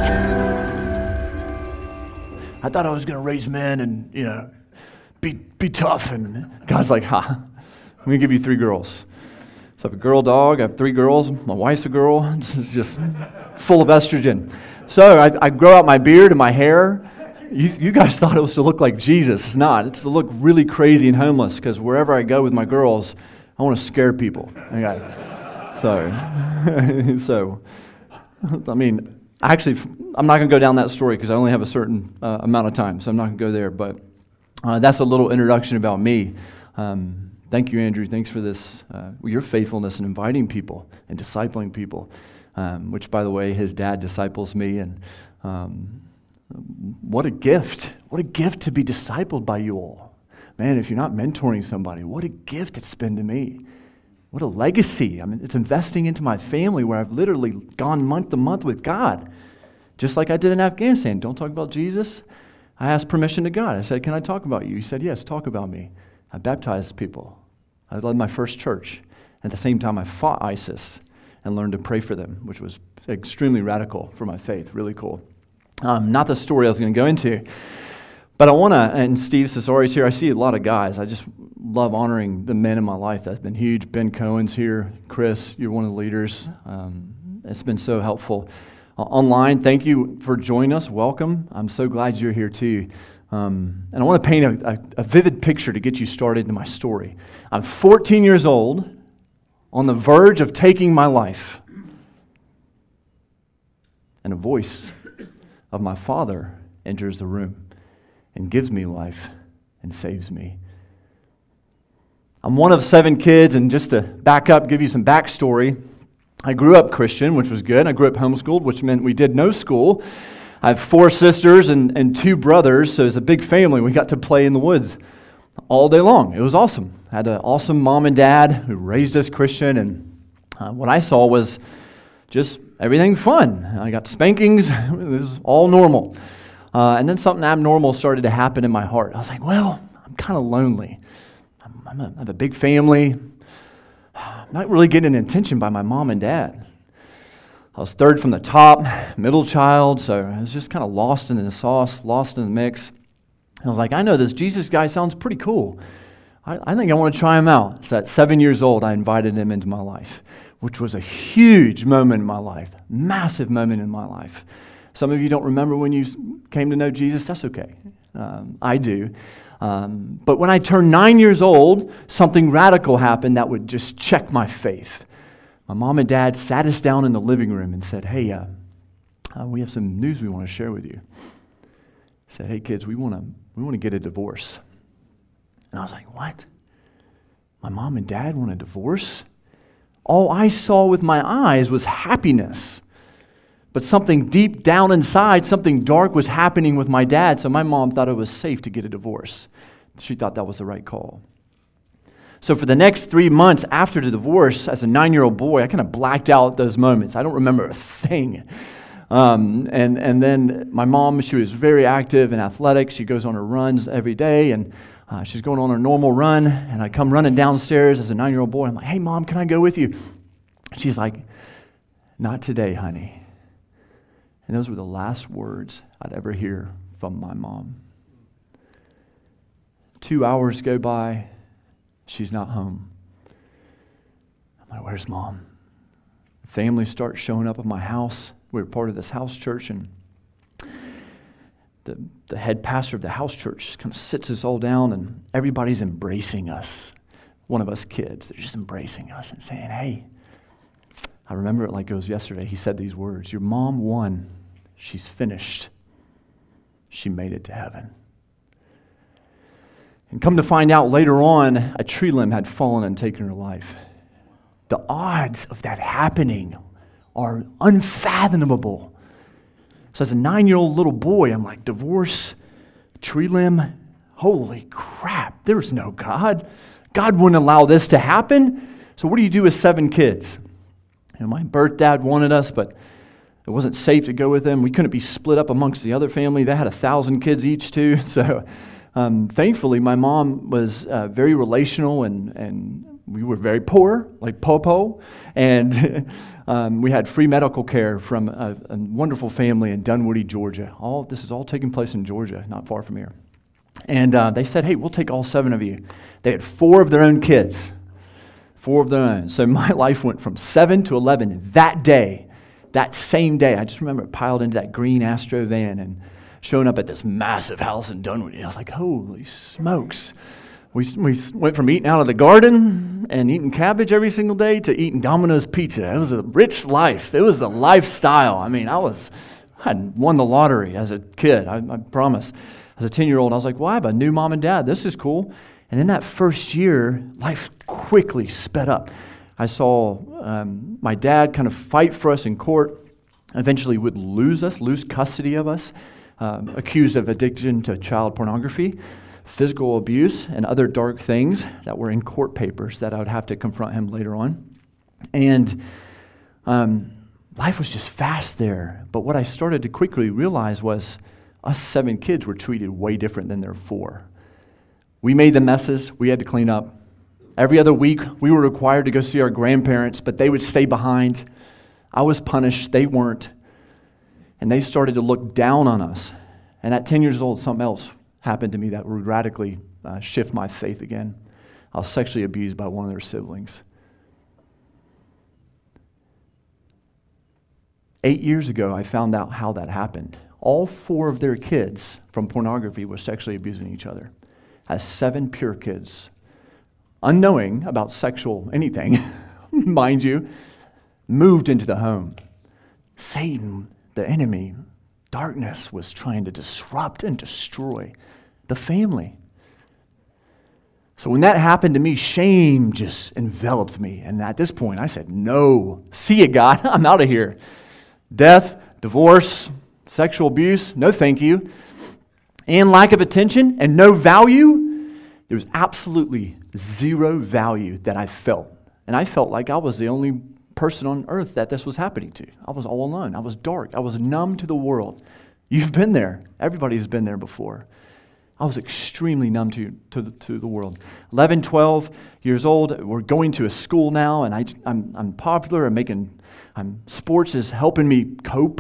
I thought I was going to raise men and, be tough. And God's like, I'm going to give you 3 girls. So I have a girl dog, I have 3 girls, my wife's a girl. This is just full of estrogen. So I grow out my beard and my hair. You guys thought it was to look like Jesus. It's not. It's to look really crazy and homeless, because wherever I go with my girls, I want to scare people. Okay. So, I mean, actually, I'm not going to go down that story because I only have a certain amount of time, so I'm not going to go there. But that's a little introduction about me. Thank you, Andrew. Thanks for this, your faithfulness in inviting people and discipling people, which, by the way, his dad disciples me. And what a gift. What a gift to be discipled by you all. Man, if you're not mentoring somebody, what a gift it's been to me. What a legacy. I mean, it's investing into my family where I've literally gone month to month with God. Just like I did in Afghanistan. Don't talk about Jesus. I asked permission to God. I said, can I talk about you? He said, yes, talk about me. I baptized people. I led my first church. At the same time, I fought ISIS and learned to pray for them, which was extremely radical for my faith. Really cool. Not the story I was going to go into. But I want to, and Steve Cesari's here. I see a lot of guys. I just love honoring the men in my life. That's been huge. Ben Cohen's here. Chris, you're one of the leaders. It's been so helpful. Online, thank you for joining us. Welcome. I'm so glad you're here too. And I want to paint a vivid picture to get you started into my story. I'm 14 years old, on the verge of taking my life. And a voice of my Father enters the room and gives me life and saves me. I'm one of 7 kids, and just to back up, give you some backstory, I grew up Christian, which was good. I grew up homeschooled, which meant we did no school. I have 4 sisters and 2 brothers, so it's a big family. We got to play in the woods all day long. It was awesome. I had an awesome mom and dad who raised us Christian, and what I saw was just everything fun. I got spankings. It was all normal. And then something abnormal started to happen in my heart. I was like, well, I'm kind of lonely. I have a big family. I'm not really getting attention by my mom and dad. I was 3rd from the top, middle child, so I was just kind of lost in the sauce, lost in the mix. And I was like, I know this Jesus guy sounds pretty cool. I think I want to try him out. So at 7 years old, I invited him into my life, which was a huge moment in my life, massive moment in my life. Some of you don't remember when you came to know Jesus. That's okay. I do. But when I turned 9 years old, something radical happened that would just check my faith. My mom and dad sat us down in the living room and said, hey, we have some news we want to share with you. Said, hey kids, we want to get a divorce. And I was like, what? My mom and dad want a divorce? All I saw with my eyes was happiness. But something deep down inside, something dark was happening with my dad, so my mom thought it was safe to get a divorce. She thought that was the right call. So for the next 3 months after the divorce, as a 9-year-old boy, I kind of blacked out those moments. I don't remember a thing. And then my mom, she was very active and athletic. She goes on her runs every day, and she's going on her normal run, and I come running downstairs as a 9-year-old boy. I'm like, hey, Mom, can I go with you? She's like, not today, honey. And those were the last words I'd ever hear from my mom. 2 hours go by. She's not home. I'm like, where's Mom? Family starts showing up at my house. We were part of this house church, and the head pastor of the house church kind of sits us all down, and everybody's embracing us. One of us kids, they're just embracing us and saying, hey, I remember it like it was yesterday. He said these words, your mom won. She's finished. She made it to heaven. And come to find out later on, a tree limb had fallen and taken her life. The odds of that happening are unfathomable. So as a 9-year-old little boy, I'm like, divorce, tree limb, holy crap, there's no God. God wouldn't allow this to happen. So what do you do with 7 kids? My birth dad wanted us, but it wasn't safe to go with them. We couldn't be split up amongst the other family. They had 1,000 kids each too. So thankfully, my mom was very relational, and we were very poor, like Popo. And We had free medical care from a wonderful family in Dunwoody, Georgia. This is all taking place in Georgia, not far from here. And they said, hey, we'll take all 7 of you. They had 4 of their own kids. 4 of their own. So my life went from 7 to 11 that day. That same day, I just remember it piled into that green Astro van and showing up at this massive house in Dunwoody. I was like, holy smokes. We went from eating out of the garden and eating cabbage every single day to eating Domino's pizza. It was a rich life. It was the lifestyle. I mean, I had won the lottery as a kid, I promise. As a 10-year-old, I was like, well, I have a new mom and dad. This is cool. And in that first year, life quickly sped up. I saw my dad kind of fight for us in court, eventually would lose custody of us, accused of addiction to child pornography, physical abuse, and other dark things that were in court papers that I would have to confront him later on. And life was just fast there. But what I started to quickly realize was us 7 kids were treated way different than their 4. We made the messes we had to clean up. Every other week, we were required to go see our grandparents, but they would stay behind. I was punished. They weren't. And they started to look down on us. And at 10 years old, something else happened to me that would radically shift my faith again. I was sexually abused by one of their siblings. 8 years ago, I found out how that happened. All 4 of their kids from pornography were sexually abusing each other. As 7 pure kids, unknowing about sexual anything, mind you, moved into the home. Satan, the enemy, darkness was trying to disrupt and destroy the family. So when that happened to me, shame just enveloped me. And at this point, I said, no, see you, God, I'm out of here. Death, divorce, sexual abuse, no thank you. And lack of attention and no value. There was absolutely zero value that I felt. And I felt like I was the only person on earth that this was happening to. I was all alone. I was dark. I was numb to the world. You've been there. Everybody's been there before. I was extremely numb to the world. 11, 12 years old. We're going to a school now, and I'm popular. Sports is helping me cope.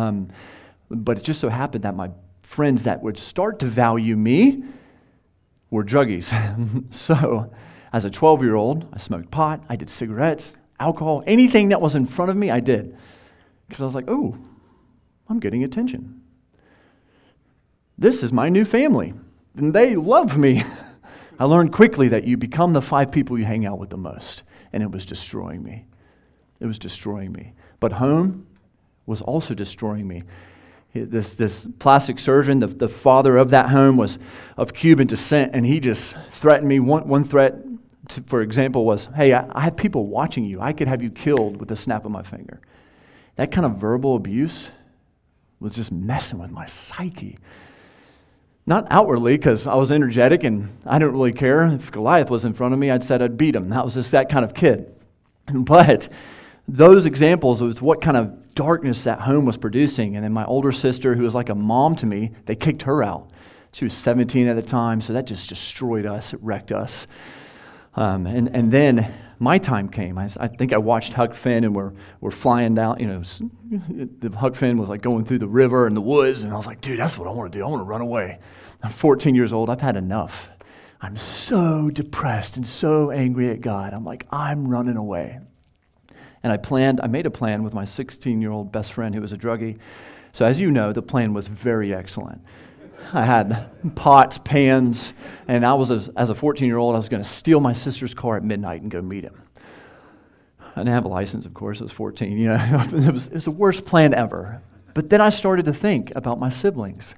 But it just so happened that my friends that would start to value me were druggies. So, as a 12-year-old, I smoked pot, I did cigarettes, alcohol, anything that was in front of me, I did. Because I was like, oh, I'm getting attention. This is my new family, and they love me. I learned quickly that you become the 5 people you hang out with the most, and it was destroying me. It was destroying me. But home was also destroying me. This plastic surgeon, the father of that home, was of Cuban descent, and he just threatened me. One threat, for example, was, hey, I have people watching you. I could have you killed with a snap of my finger. That kind of verbal abuse was just messing with my psyche. Not outwardly, because I was energetic and I didn't really care. If Goliath was in front of me, I'd said I'd beat him. I was just that kind of kid. But those examples of what kind of darkness that home was producing. And then my older sister, who was like a mom to me, they kicked her out. She was 17 at the time, so that just destroyed us. It wrecked us. And then my time came. I think I watched Huck Finn, and we're flying down. The Huck Finn was like going through the river and the woods, and I was like, dude, that's what I want to do. I want to run away. I'm 14 years old. I've had enough. I'm so depressed and so angry at God. I'm like, I'm running away. And I made a plan with my 16-year-old best friend who was a druggie. So as you know, the plan was very excellent. I had pots, pans, and I was, as a 14-year-old, I was going to steal my sister's car at midnight and go meet him. I didn't have a license, of course. I was 14. It was the worst plan ever. But then I started to think about my siblings.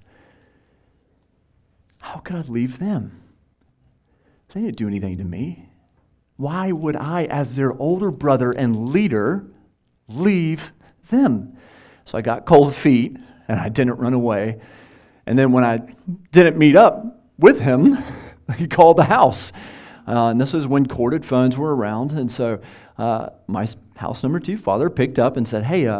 How could I leave them? They didn't do anything to me. Why would I, as their older brother and leader, leave them? So I got cold feet, and I didn't run away. And then when I didn't meet up with him, he called the house. And this was when corded phones were around. And so my house number 2 father picked up and said, hey,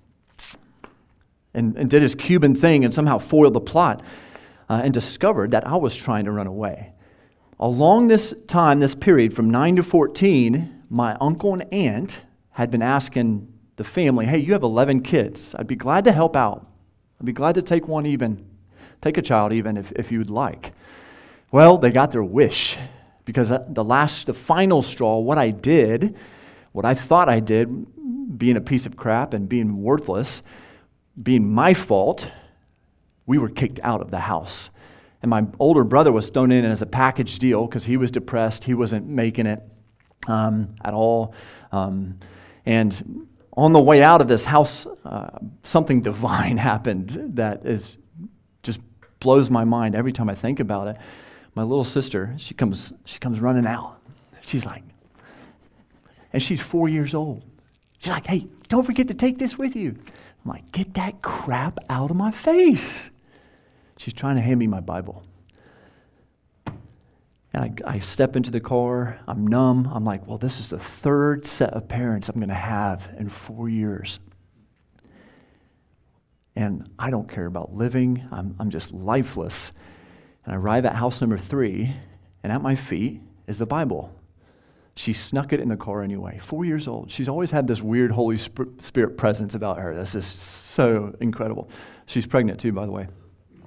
and did his Cuban thing and somehow foiled the plot and discovered that I was trying to run away. Along this time, this period from 9 to 14, my uncle and aunt had been asking the family, hey, you have 11 kids. I'd be glad to help out. I'd be glad to take a child even if you would like. Well, they got their wish because the final straw, what I thought I did, being a piece of crap and being worthless, being my fault, we were kicked out of the house. And my older brother was thrown in as a package deal because he was depressed. He wasn't making it at all. And on the way out of this house, something divine happened that just blows my mind every time I think about it. My little sister, she comes running out. She's like, and she's 4 years old. She's like, hey, don't forget to take this with you. I'm like, get that crap out of my face. She's trying to hand me my Bible. And I step into the car. I'm numb. I'm like, well, this is the third set of parents I'm going to have in 4 years. And I don't care about living. I'm just lifeless. And I arrive at house number 3, and at my feet is the Bible. She snuck it in the car anyway. 4 years old. She's always had this weird Holy Spirit presence about her. This is so incredible. She's pregnant too, by the way,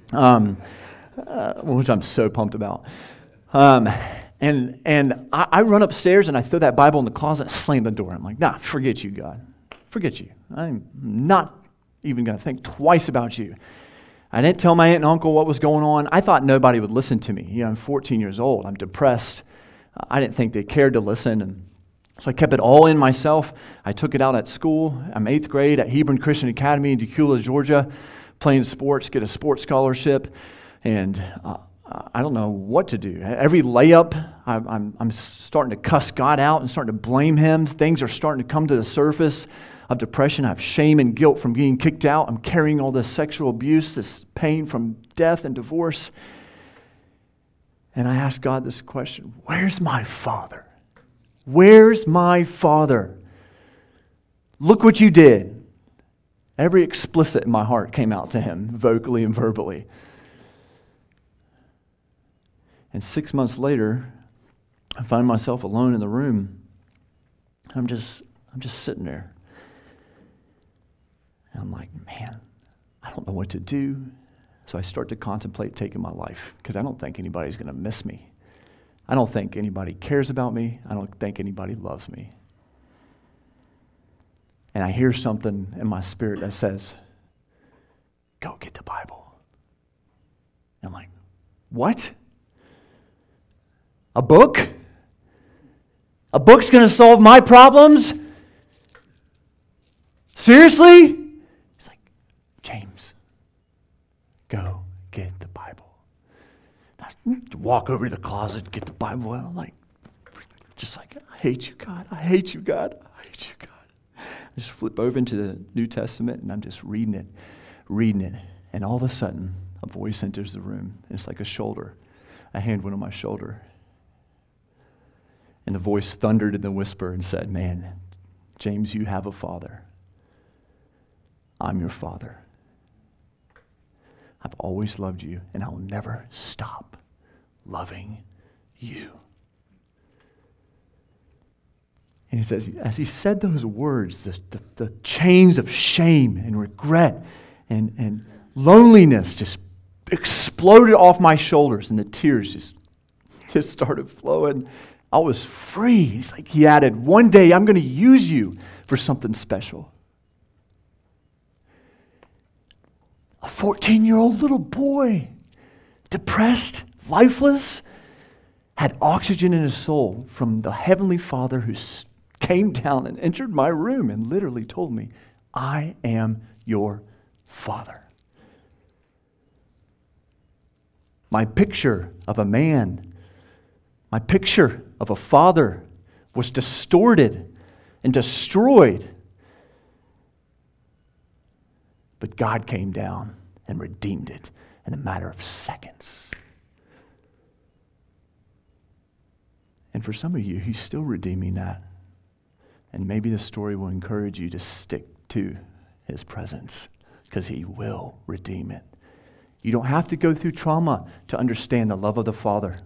which I'm so pumped about. And I run upstairs and I throw that Bible in the closet, slam the door. I'm like, nah, forget you, God. Forget you. I'm not even going to think twice about you. I didn't tell my aunt and uncle what was going on. I thought nobody would listen to me. I'm 14 years old. I'm depressed. I didn't think they cared to listen. And so I kept it all in myself. I took it out at school. I'm 8th grade at Hebron Christian Academy in Decula, Georgia, playing sports, get a sports scholarship. And I don't know what to do. Every layup, I'm starting to cuss God out and starting to blame Him. Things are starting to come to the surface of depression. I have shame and guilt from being kicked out. I'm carrying all this sexual abuse, this pain from death and divorce. And I asked God this question, where's my Father? Where's my Father? Look what you did. Every explicit in my heart came out to Him, vocally and verbally. And 6 months later, I find myself alone in the room. I'm just sitting there. And I'm like, man, I don't know what to do. So I start to contemplate taking my life because I don't think anybody's going to miss me. I don't think anybody cares about me. I don't think anybody loves me. And I hear something in my spirit that says, go get the Bible. And I'm like, what? A book? A book's going to solve my problems? Seriously? He's like, James, go get the Bible. I walk over to the closet, get the Bible, and I'm like, I hate you, God. I hate you, God. I hate you, God. I just flip over into the New Testament, and I'm just reading it. And all of a sudden, a voice enters the room, and it's like a hand went on my shoulder. And the voice thundered in the whisper and said, man, James, you have a father. I'm your father. I've always loved you, and I'll never stop loving you. And he says, as he said those words, the chains of shame and regret and loneliness just exploded off my shoulders, and the tears just started flowing. I was free. He's like, he added, one day I'm going to use you for something special. A 14-year-old little boy, depressed, lifeless, had oxygen in his soul from the Heavenly Father who came down and entered my room and literally told me, I am your Father. My picture of a man, my picture of a father was distorted and destroyed. But God came down and redeemed it in a matter of seconds. And for some of you, He's still redeeming that. And maybe the story will encourage you to stick to His presence because He will redeem it. You don't have to go through trauma to understand the love of the Father.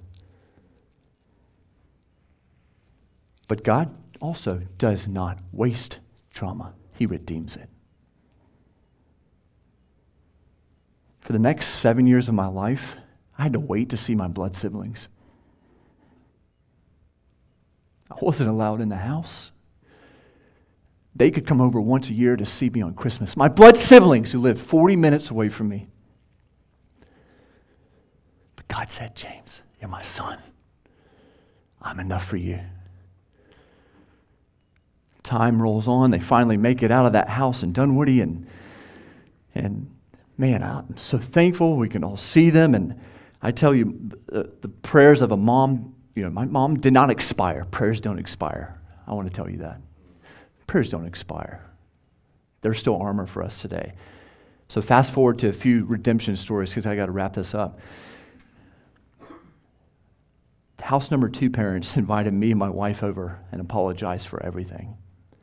But God also does not waste trauma. He redeems it. For the next 7 years of my life, I had to wait to see my blood siblings. I wasn't allowed in the house. They could come over once a year to see me on Christmas. My blood siblings who lived 40 minutes away from me. But God said, James, you're my son. I'm enough for you. Time rolls on. They finally make it out of that house in Dunwoody, and man, I'm so thankful we can all see them. And I tell you, the prayers of a mom, my mom did not expire. Prayers don't expire. I want to tell you that. Prayers don't expire. They're still armor for us today. So fast forward to a few redemption stories because I got to wrap this up. House number 2 parents invited me and my wife over and apologized for everything.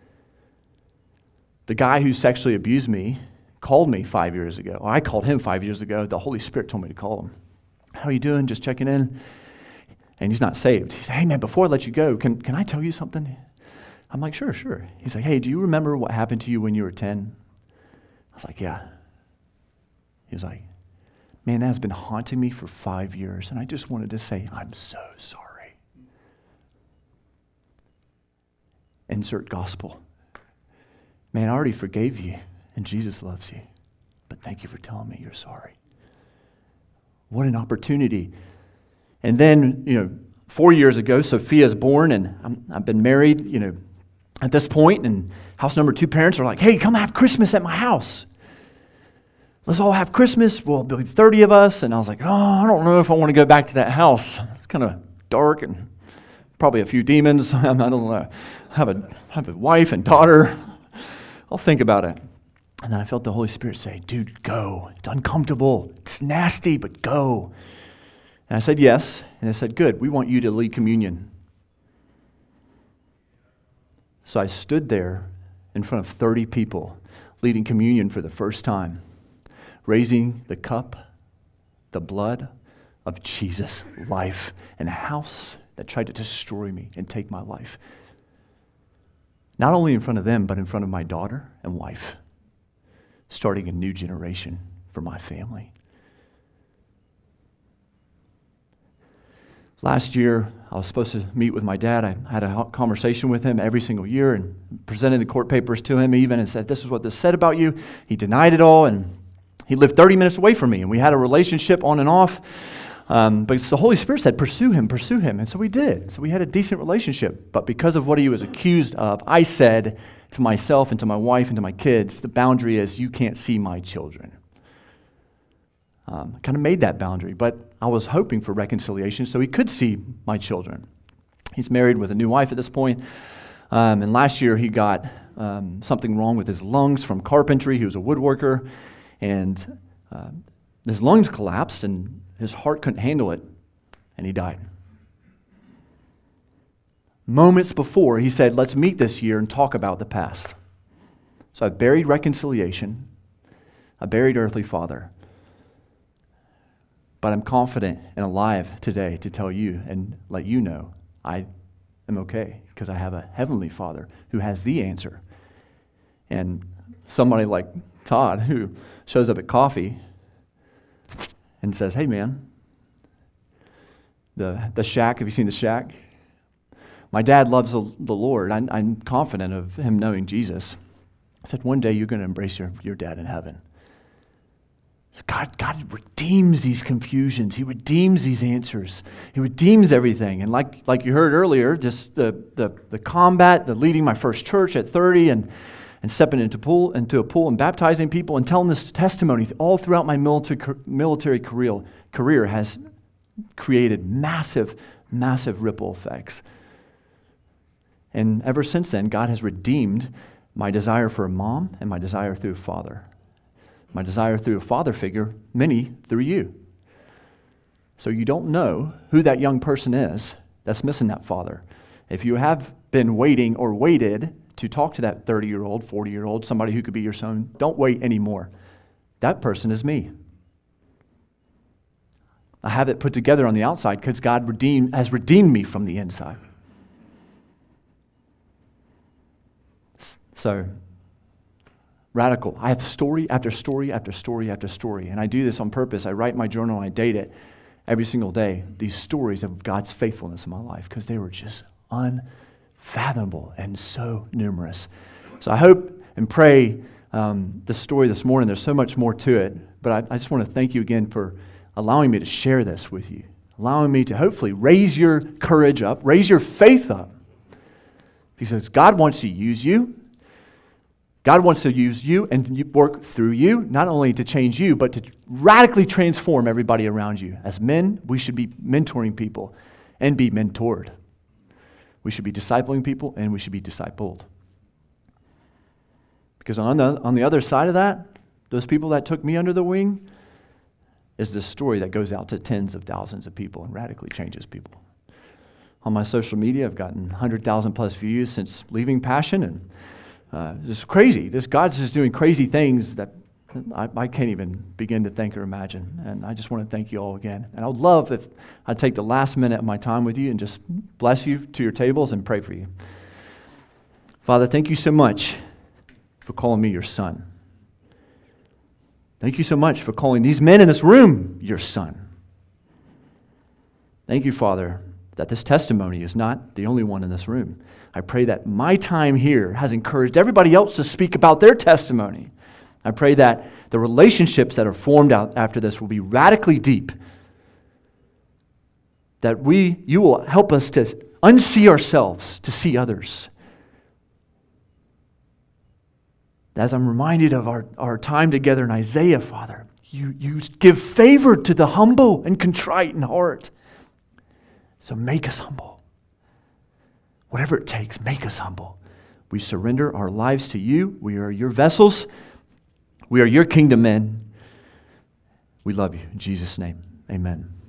The guy who sexually abused me called me 5 years ago. I called him 5 years ago. The Holy Spirit told me to call him. How are you doing? Just checking in. And he's not saved. He said, hey man, before I let you go, can I tell you something? I'm like, sure. He's like, hey, do you remember what happened to you when you were 10? I was like, yeah. He was like, man, that has been haunting me for 5 years, and I just wanted to say, I'm so sorry. Insert gospel. Man, I already forgave you, and Jesus loves you, but thank you for telling me you're sorry. What an opportunity. And then, 4 years ago, Sophia's born, and I've been married, at this point, and house number 2 parents are like, hey, come have Christmas at my house. Let's all have Christmas. We'll be 30 of us. And I was like, I don't know if I want to go back to that house. It's kind of dark and probably a few demons. I don't know. I have a wife and daughter. I'll think about it. And then I felt the Holy Spirit say, dude, go. It's uncomfortable. It's nasty, but go. And I said, yes. And I said, good. We want you to lead communion. So I stood there in front of 30 people leading communion for the first time, raising the cup, the blood of Jesus' life in a house that tried to destroy me and take my life. Not only in front of them, but in front of my daughter and wife, starting a new generation for my family. Last year, I was supposed to meet with my dad. I had a conversation with him every single year and presented the court papers to him even and said, this is what this said about you. He denied it all, and he lived 30 minutes away from me, and we had a relationship on and off. But the Holy Spirit said, pursue him. And so we did. So we had a decent relationship. But because of what he was accused of, I said to myself and to my wife and to my kids, the boundary is you can't see my children. Kind of made that boundary, but I was hoping for reconciliation so he could see my children. He's married with a new wife at this point, and last year he got something wrong with his lungs from carpentry. He was a woodworker, and his lungs collapsed, and his heart couldn't handle it, and he died. Moments before, he said, let's meet this year and talk about the past. So I buried reconciliation. I buried earthly father. But I'm confident and alive today to tell you and let you know I am okay because I have a heavenly Father who has the answer. And somebody like Todd who shows up at coffee and says, hey man, the shack, have you seen the shack? My dad loves the Lord. I'm confident of him knowing Jesus. I said, one day you're going to embrace your dad in heaven. God redeems these confusions. He redeems these answers. He redeems everything. And like you heard earlier, just the combat, the leading my first church at 30 and stepping into a pool and baptizing people and telling this testimony all throughout my military career has created massive, massive ripple effects. And ever since then, God has redeemed my desire for a mom and my desire through a father. My desire through a father figure, many through you. So you don't know who that young person is that's missing that father. If you have been waiting or waited to talk to that 30-year-old, 40-year-old, somebody who could be your son, don't wait anymore. That person is me. I have it put together on the outside because God has redeemed me from the inside. So radical. I have story after story after story after story. And I do this on purpose. I write my journal and I date it every single day. These stories of God's faithfulness in my life because they were just unfathomable and so numerous. So I hope and pray the story this morning, there's so much more to it. But I just want to thank you again for allowing me to share this with you. Allowing me to hopefully raise your courage up, raise your faith up. Because God wants to use you. God wants to use you and work through you, not only to change you, but to radically transform everybody around you. As men, we should be mentoring people and be mentored. We should be discipling people and we should be discipled. Because on the other side of that, those people that took me under the wing is the story that goes out to tens of thousands of people and radically changes people. On my social media, I've gotten 100,000 plus views since leaving Passion, and it's crazy. God's just doing crazy things that I can't even begin to think or imagine. And I just want to thank you all again. And I would love if I'd take the last minute of my time with you and just bless you to your tables and pray for you. Father, thank you so much for calling me your son. Thank you so much for calling these men in this room your son. Thank you, Father, that this testimony is not the only one in this room. I pray that my time here has encouraged everybody else to speak about their testimony. I pray that the relationships that are formed out after this will be radically deep. That you will help us to unsee ourselves, to see others. As I'm reminded of our time together in Isaiah, Father, you give favor to the humble and contrite in heart. So make us humble. Whatever it takes, make us humble. We surrender our lives to you. We are your vessels. We are your kingdom men. We love you. In Jesus' name, amen.